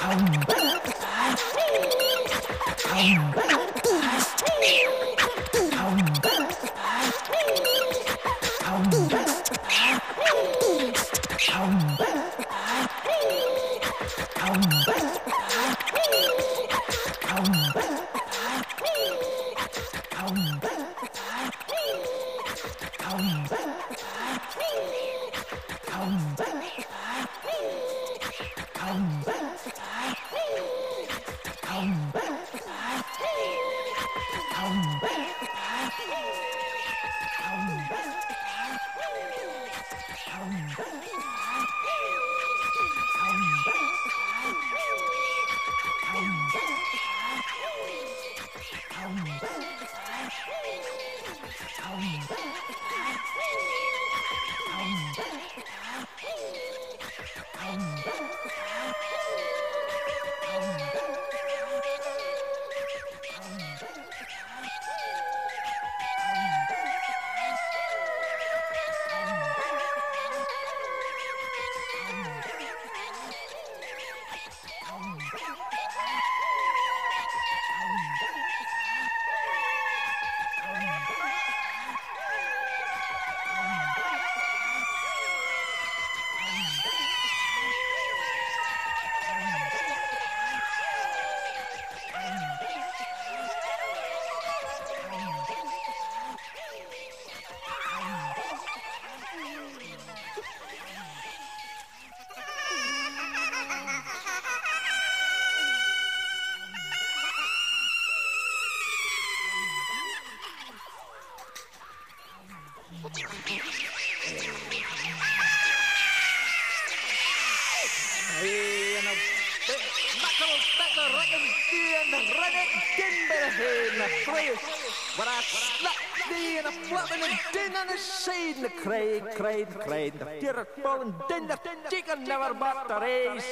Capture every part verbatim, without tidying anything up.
Cried, cried, cried, the deer fallen, then the chicken never bought the race.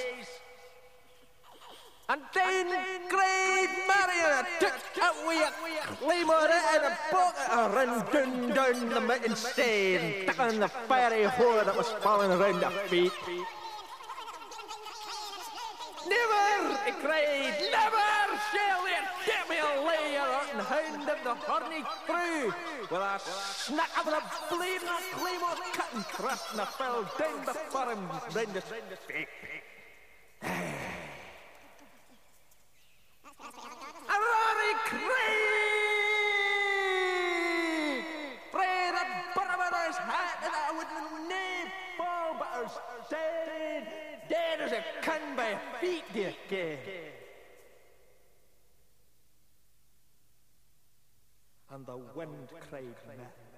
And then cried Marion, took away a claymore and a bucket, and ran down, down the mountain stone, stuck on the fiery whore that was falling around their feet. Never, he cried, never shall there get me a layer and hound of the horny crew. With a snack of the bleeding claymore cut and thrust and I fell down before him round his feet. A roaring cry! Pray that Barnabas hat and I would nae fall but I was dead, dead as a can by feet, dear gay. And the wind cried,